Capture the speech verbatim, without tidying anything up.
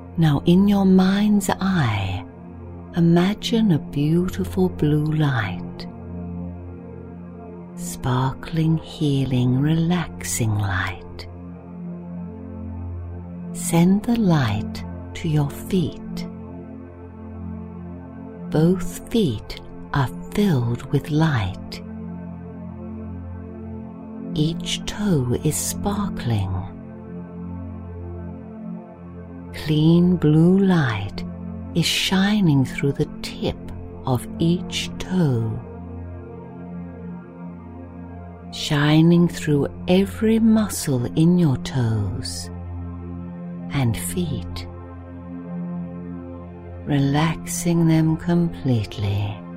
Now in your mind's eye, imagine a beautiful blue light, sparkling, healing, relaxing light. Send the light to your feet. Both feet are filled with light. Each toe is sparkling. Clean blue light is shining through the tip of each toe, shining through every muscle in your toes and feet, relaxing them completely.